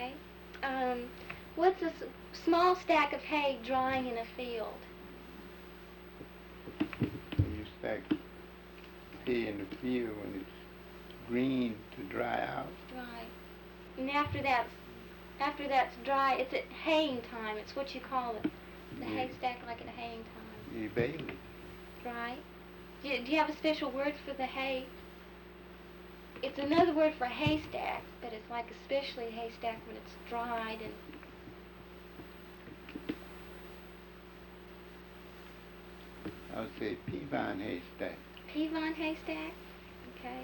Okay. What's a small stack of hay drying in a field? You stack hay in the field when it's green to dry out. Right. And after that's dry, it's at haying time. It's what you call it. The haystack, like at haying time. You bale it. Right. Do you have a special word for the hay? It's another word for haystack, but it's like especially a haystack when it's dried and... I would say peavine haystack. Peavine haystack? Okay.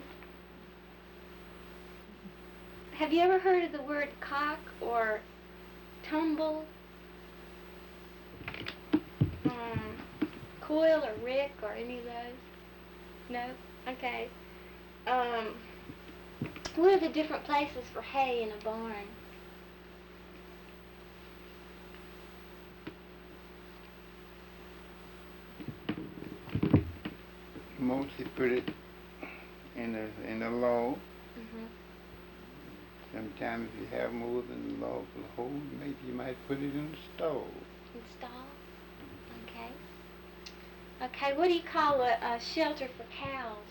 Have you ever heard of the word cock or tumble? Coil or rick or any of those? No? Okay. What are the different places for hay in a barn? Mostly put it in a log. Mm-hmm. Sometimes if you have more than the log will hold, maybe you might put it in the stove. In the stall? Okay. Okay, what do you call a shelter for cows?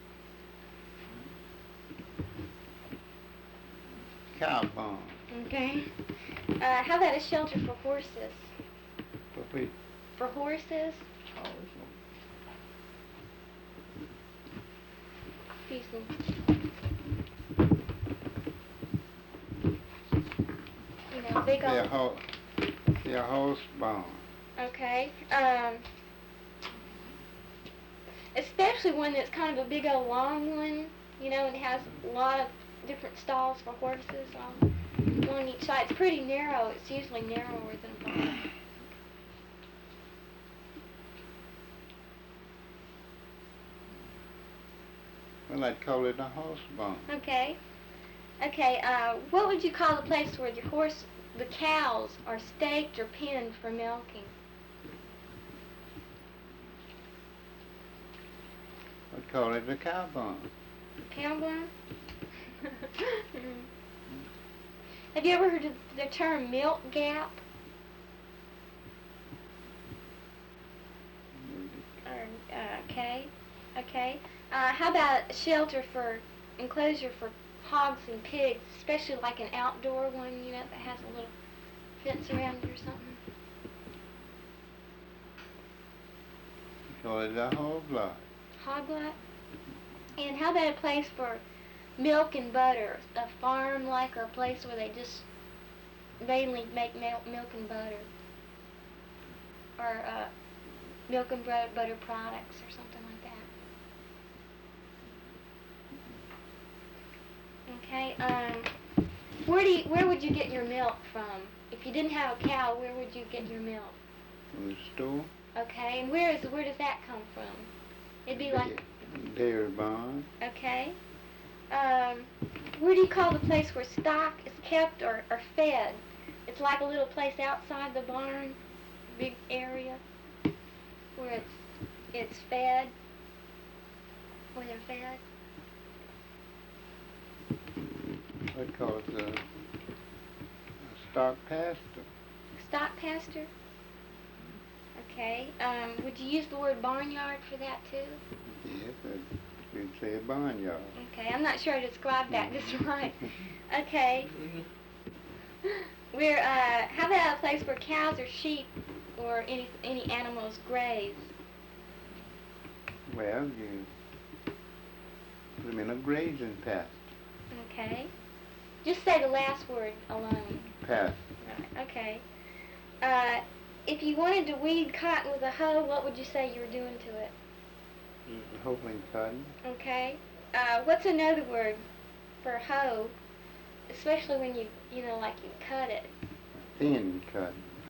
Cow barn. Okay. How about a shelter for horses? For which? For horses? Excuse me. You know, big old... They're horse barn. Okay. Especially one that's kind of a big old long one, you know, and it has a lot of different stalls for horses along each side. It's pretty narrow. It's usually narrower than a barn. Well, I'd call it a horse barn. Okay. Okay, what would you call the place where the cows are staked or penned for milking? I'd call it a cow barn. Cow barn? Have you ever heard of the term milk gap? Okay. Okay. How about a shelter for enclosure for hogs and pigs, especially like an outdoor one, you know, that has a little fence around it or something? Call it a hog lot. Hog lot? And how about a place for milk and butter? A farm like, or a place where they just mainly make milk and butter? Or milk and butter products or something like that. Okay, where would you get your milk from? If you didn't have a cow, where would you get your milk? From the store. Okay, and where does that come from? It'd be like... Dairy barn. Okay. Where do you call the place where stock is kept or fed? It's like a little place outside the barn, big area, where it's fed, where they're fed. I'd call it a stock pasture. Stock pasture? Okay. Would you use the word barnyard for that too? Yes, you'd say a barnyard. Okay, I'm not sure I described that just right. Okay. How about a place where cows or sheep or any animals graze? Well, you put them in a grazing pasture. Okay. Just say the last word alone. Pasture. Right, okay. If you wanted to weed cotton with a hoe, what would you say you were doing to it? Hoeing cotton. Okay. What's another word for hoe, especially when you cut it? Thin cotton.